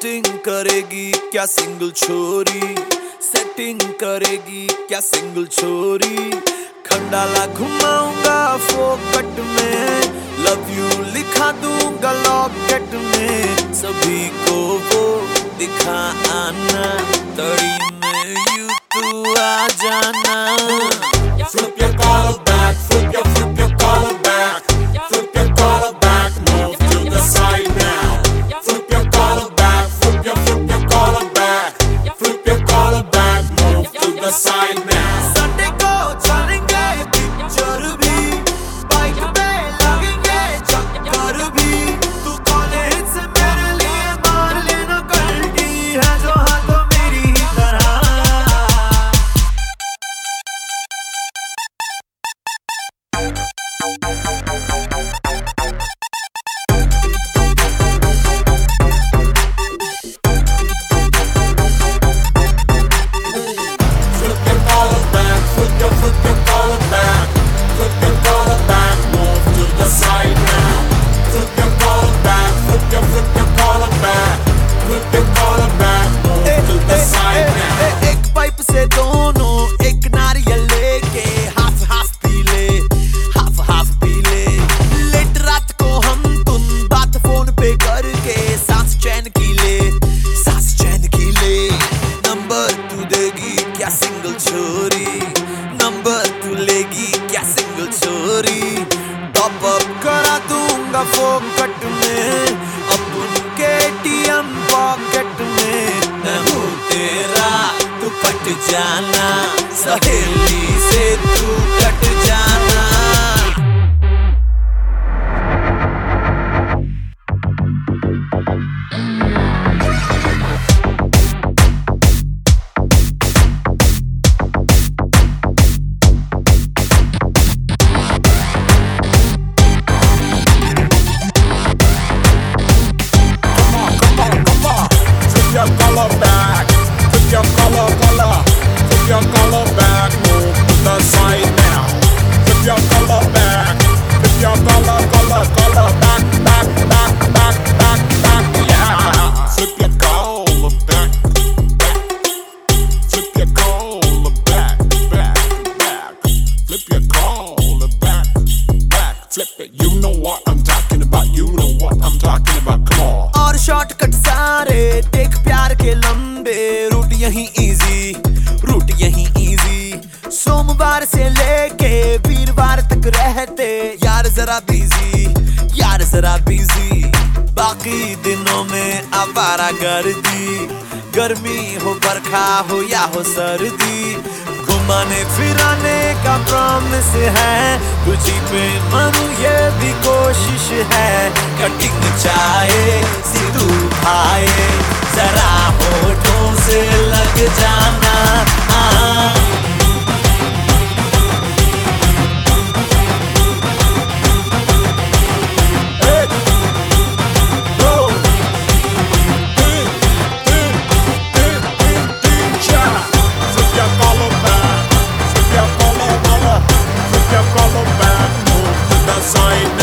Setting करेगी क्या single छोरी, सेटिंग करेगी क्या सिंगल छोरी। खंडाला घुमाऊंगा फोकट में, लव यू लिखा दूंगा लॉकेट में। सभी को वो दिखा आना, तड़ी में यू तू आ जाना। Flip your collar back, flip your collar back, flip your collar back, move to the side now. Flip your collar back, flip your collar back, flip your collar back, move to the side now. Sunday को चलेंगे picture भी, bike पे लगेंगे चक्कर भी। तू college से मेरे लिए मार लेना गलती है जो हाथों मेरी ही तरह। Flip your collar back, flip your collar back, flip your collar back, move to the side now. Flip your collar back, flip your collar back, flip your collar back, move to the side now. एक pipe से दोनों एक नारियल लेके half half पी ले, half half पी ले। लेट रात को हम तुम बात फोन पे करके सांस चैन की ले, सांस चैन की ले। नंबर तू देगी क्या सिंगल छोरी, नंबर तू लेगी क्या सिंगल छोरी। टॉप अप करा दूंगा फोकट में, अपन के ATM पॉकेट में। मैं हूँ तेरा तू पट जाना, सहेली से तू कट जाना। Flip your collar back, flip your flip your collar back, move to the side now. Flip your collar back, flip your collar back, yeah. Flip your collar back, flip your collar back, flip your collar back, flip it. You know what I'm talking about, you know what I'm talking about, come on. और shortcut सारे देख प्यार के लंबे, root यही easy, root यही easy. सोमवार से लेके वीरवार तक रहते यार जरा बिजी, यार जरा बिजी। बाकी दिनों में आवारा गर्दी, गर्मी हो बरखा हो या हो सर्दी। घुमाने फिराने का प्रॉमिस है, तुझी पे मरू ये भी कोशिश है। कटिंग चाहे सिद्धू भाई, जरा होठों से लग जाना। Flip your collar back, flip your collar back, move to the side.